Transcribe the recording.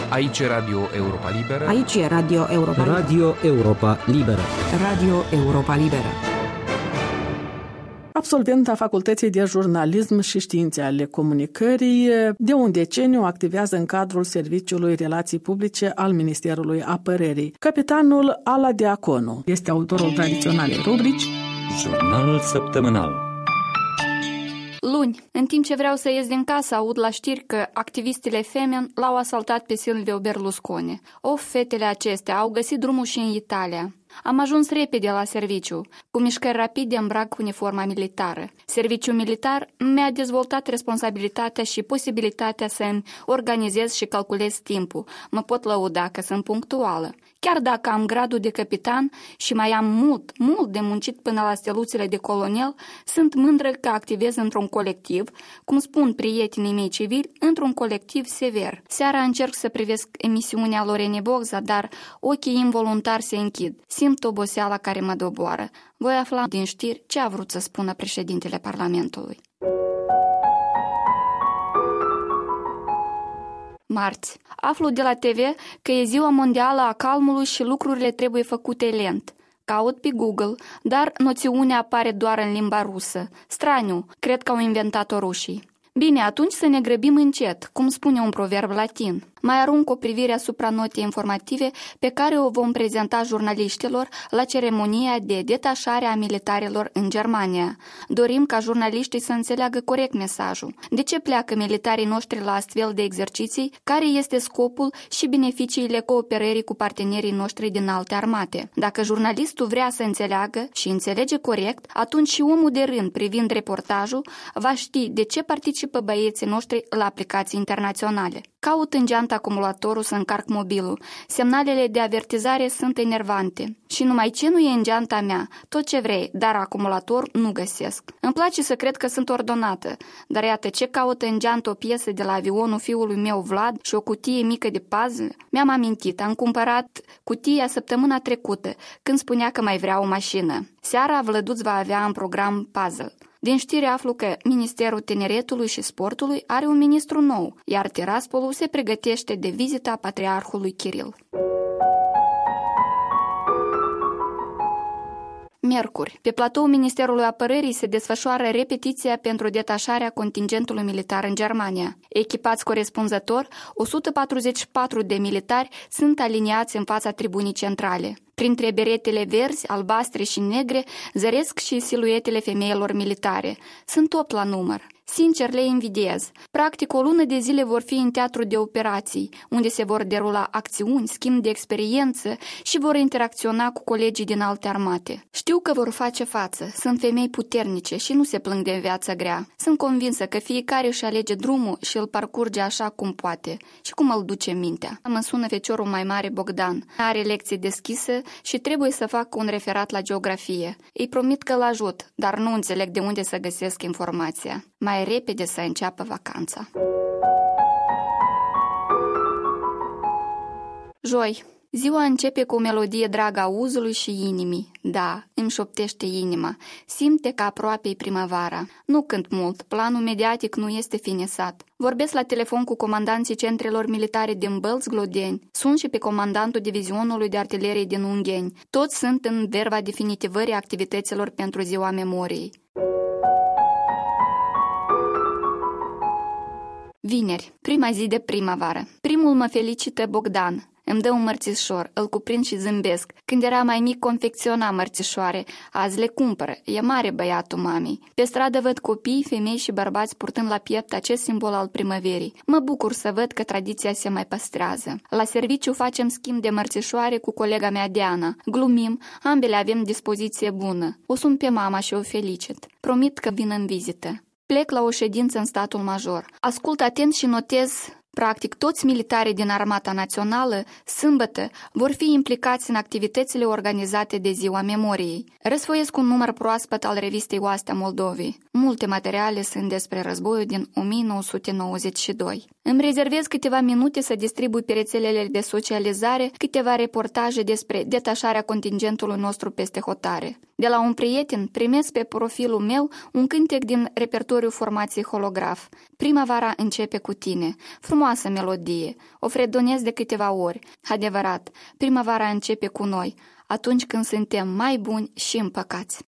Aici Radio Europa Liberă. Aici e Radio Europa Liberă. Radio Europa Liberă. Radio Europa Liberă. Absolvent a Facultății de Jurnalism și Științe ale Comunicării, de un deceniu activează în cadrul Serviciului Relații Publice al Ministerului Apărării. Capitanul Ala Diaconu este autorul tradiționalei rubrici Jurnal săptămânal. Luni, în timp ce vreau să ies din casă, aud la știri că activistele Femen l-au asaltat pe Silvio Berlusconi. Fetele acestea au găsit drumul și în Italia. Am ajuns repede la serviciu, cu mișcări rapide îmbrac uniforma militară. Serviciul militar mi-a dezvoltat responsabilitatea și posibilitatea să-mi organizez și calculez timpul. Mă pot lăuda că sunt punctuală. Chiar dacă am gradul de capitan și mai am mult de muncit până la steluțele de colonel, sunt mândră că activez într-un colectiv, cum spun prietenii mei civili, într-un colectiv sever. Seara încerc să privesc emisiunea Lorene Bogza, dar ochii involuntar se închid. Simt oboseala care mă doboară. Voi afla din știri ce a vrut să spună președintele Parlamentului. Marți. Aflu de la TV că e ziua mondială a calmului și lucrurile trebuie făcute lent. Caut pe Google, dar noțiunea apare doar în limba rusă. Straniu, cred că au inventat-o rușii. Bine, atunci să ne grăbim încet, cum spune un proverb latin. Mai arunc o privire asupra notei informative pe care o vom prezenta jurnaliștilor la ceremonia de detașare a militarilor în Germania. Dorim ca jurnaliștii să înțeleagă corect mesajul. De ce pleacă militarii noștri la astfel de exerciții? Care este scopul și beneficiile cooperării cu partenerii noștri din alte armate? Dacă jurnalistul vrea să înțeleagă și înțelege corect, atunci și omul de rând privind reportajul va ști de ce participă băieții noștri la aplicații internaționale. Caut în geantă acumulatorul să încarc mobilul. Semnalele de avertizare sunt enervante. Și numai ce nu e în geanta mea, tot ce vrei, dar acumulator nu găsesc. Îmi place să cred că sunt ordonată, dar iată ce caută în geantă o piesă de la avionul fiului meu Vlad și o cutie mică de puzzle. Mi-am amintit, am cumpărat cutia săptămâna trecută, când spunea că mai vrea o mașină. Seara Vlăduț va avea în program puzzle. Din știri aflu că Ministerul Tineretului și Sportului are un ministru nou, iar Tiraspolul se pregătește de vizita patriarhului Kiril. Miercuri. Pe platoul Ministerului Apărării se desfășoară repetiția pentru detașarea contingentului militar în Germania. Echipați corespunzător, 144 de militari sunt aliniați în fața tribunii centrale. Printre beretele verzi, albastre și negre zăresc și siluetele femeilor militare. Sunt 8 la număr. Sincer, le invidiez. Practic, o lună de zile vor fi în teatru de operații, unde se vor derula acțiuni, schimb de experiență și vor interacționa cu colegii din alte armate. Știu că vor face față. Sunt femei puternice și nu se plâng de viața grea. Sunt convinsă că fiecare își alege drumul și îl parcurge așa cum poate și cum îl duce mintea. Mă sună feciorul mai mare Bogdan. Are lecții deschise și trebuie să fac un referat la geografie. Îi promit că îl ajut, dar nu înțeleg de unde să găsesc informația. Mai repede să înceapă vacanța. Joi. Ziua începe cu o melodie dragă auzului și inimii. Da, îmi șoptește inima. Simte că aproape-i primăvara. Nu cânt mult, planul mediatic nu este finisat. Vorbesc la telefon cu comandanții centrelor militare din Bălți-Glodeni. Sun și pe comandantul divizionului de artilerie din Ungheni. Toți sunt în verba definitivării activităților pentru Ziua Memoriei. Vineri, prima zi de primăvară. Primul mă felicită Bogdan. Îmi dă un mărțișor, îl cuprind și zâmbesc. Când era mai mic, confecționa mărțișoare. Azi le cumpără. E mare băiatul mamei. Pe stradă văd copii, femei și bărbați purtând la piept acest simbol al primăverii. Mă bucur să văd că tradiția se mai păstrează. La serviciu facem schimb de mărțișoare cu colega mea Diana. Glumim, ambele avem dispoziție bună. O sun pe mama și o felicit. Promit că vin în vizită. Plec la o ședință în statul major. Ascult atent și notez. Practic, toți militarii din Armata Națională, sâmbătă, vor fi implicați în activitățile organizate de Ziua Memoriei. Răsfoiesc un număr proaspăt al revistei Oastea Moldovei. Multe materiale sunt despre războiul din 1992. Îmi rezervez câteva minute să distribui pe rețelele de socializare câteva reportaje despre detașarea contingentului nostru peste hotare. De la un prieten primesc pe profilul meu un cântec din repertoriul formației Holograf. Primăvara începe cu tine. Frumoasă melodie. O fredonez de câteva ori. Adevărat, primăvara începe cu noi, atunci când suntem mai buni și împăcați.